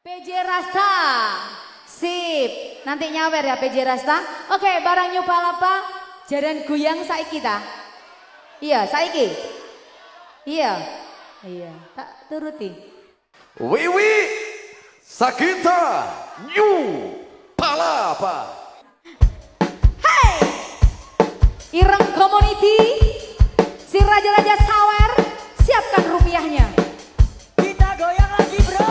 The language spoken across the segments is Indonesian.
PJ Rasta. Sip. Nanti nyawer ya PJ Rasta. Oke, barang nyupalapa jaran goyang saiki ta. Iya, saiki. Iya. Iya, tak turuti. Wiwi Sagita New Palapa. Hey! Ireng Community, si raja-raja sawer, siapkan rupiahnya. Kita goyang lagi bro.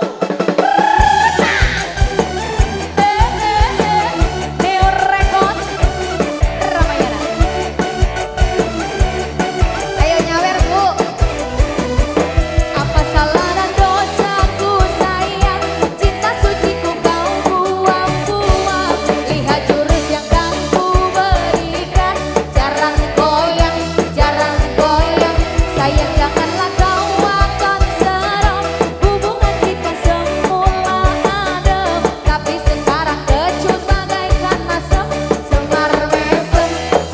Neo Record Ramayana. Ayo nyawer bu. Apa salah dan dosaku sayang, cinta suciku kau buang-buang. Lihat jurus yang kan ku berikan, jarang goyang, sayang janganlah kau akan seram. Hubungan kita semula adem, tapi sekarang kecut bagaikan asap. Semar mesem,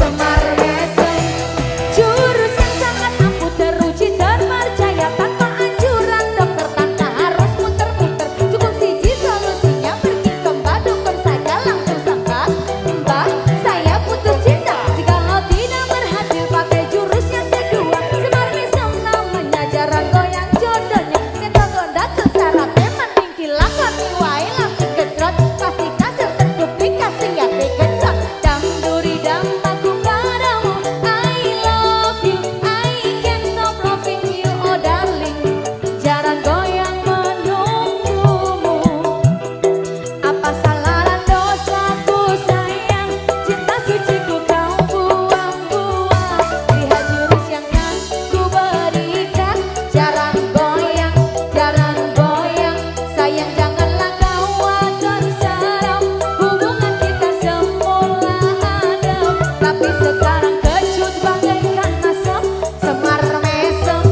jurus yang sangat ampuh teruji terpercaya tanpa anjuran dokter, tanpa harus muter-muter. Cukup siji solusinya, pergi ke Badukun saja langsung sangka. Mbah, saya putus cinta. Jikalau tidak berhasil pakai jurus yang kedua, semar mesem namanya, jarang goyang jodohnya. Kita gonda ke syaratnya, mending dilakoni wae lampu gedrot. Pasti kasar terduplikasi ya dikejot. Dam duri dam aku padamu, I love you, I can't stop loving you, oh darling. Jarang goyang menunggumu. Apa salah dan dosaku sayang, cinta suciku kau buang-buang. Lihat jurus yang kan ku berikan, jarang goyang, sayang janganlah kau akan seram. Hubungan kita semula adem, tapi sekarang kecut bagaikan asap. Semar mesem,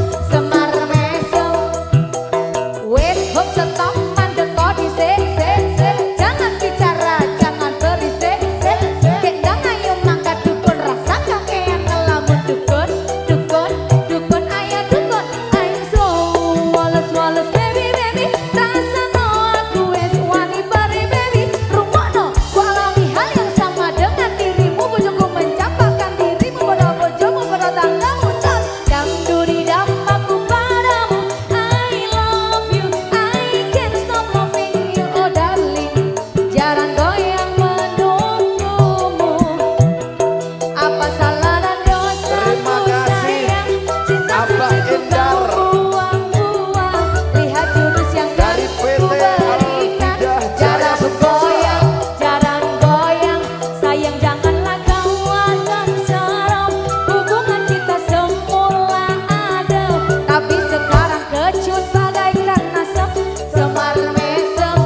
wes hop stop mandek kodi se. Jangan bicara, jangan berisik. Kendang ayo mangkat dukun, rasa kakean ngelamun dukun. Ayo dukun, ayo slow, wales baby. Rasa no aku wes wani bari baby. Rungokno, ku alami hal yang sama dengan dirimu. Bojoku mencampakkan dirimu, bojomu berotangga muncul. Dam duri dam aku padamu, I love you, I can't stop loving you, oh darling. Jarang goyang menunggumu. Apa salah dan Terima dosaku kasih, sayang, cinta Abah suciku Endar. kau buang-buang. Lihat jurus yang kan Dari ku PT berikan, Al-Bidah Jaya jarang Sukasa. goyang, sayang janganlah kau akan seram. Hubungan kita semula adem, tapi sekarang kecut bagaikan asap. Semar mesem,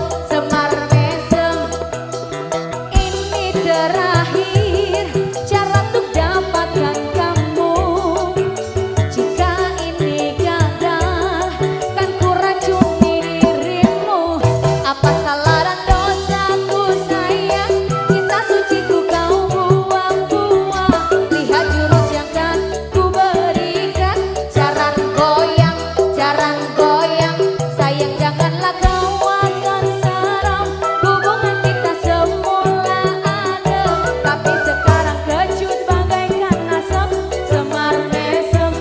ini terakhir cara untuk dapatkan kamu. Jika ini gagal, kan ku racuni dirimu. Apa salah dan dosaku sayang, cinta suciku kau buang-buang. Lihat jurus yang kan ku berikan, jarang goyang, sayang janganlah kau akan seram. Hubungan kita semula adem, tapi sekarang kecut bagaikan asap. Semar mesem,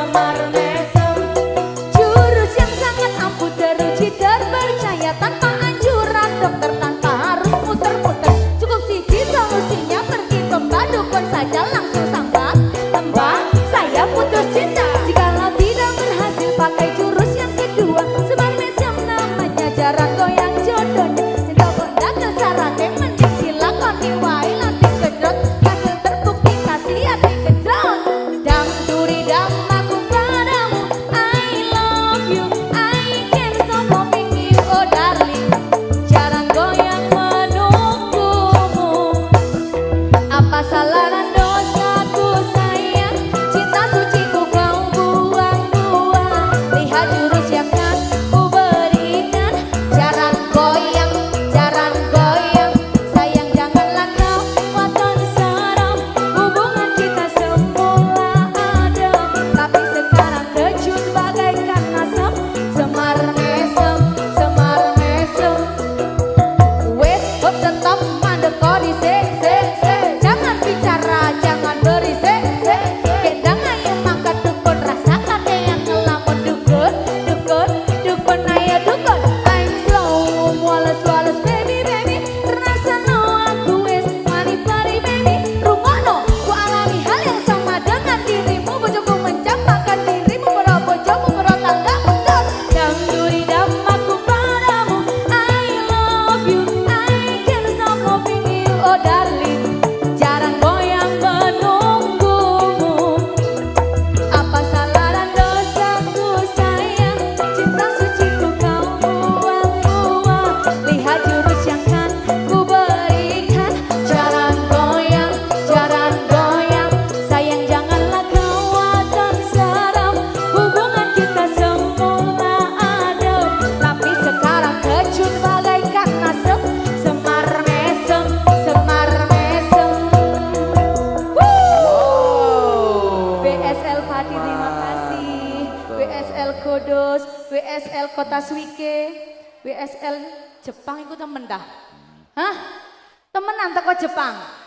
jurus yang sangat ampuh teruji terpercaya tanpa anjuran dokter, tanpa harus muter-muter. Cukup siji solusinya, pergi ke Badukun saja langsung sambat. Mbah, saya putus cinta. Jikalau tidak berhasil pakai jurus yang kedua, semar mesem namanya, jarang goyang jodohnya. Cinta gonda ke syaratnya, mending dilakoni wae lampu gedrot. Hasil terbukti kasih hati gedrot. Dam duri dam aku padamu, I love you, I can't stop loving you, oh darling. Jarang goyang menunggumu. Apa salah dan dosaku sayang, cinta suciku kau buang-buang. Lihat jurus yang kan ku berikan, WSL Kota Swike, WSL Jepang itu temen dah. Hah? Temenan teko Jepang.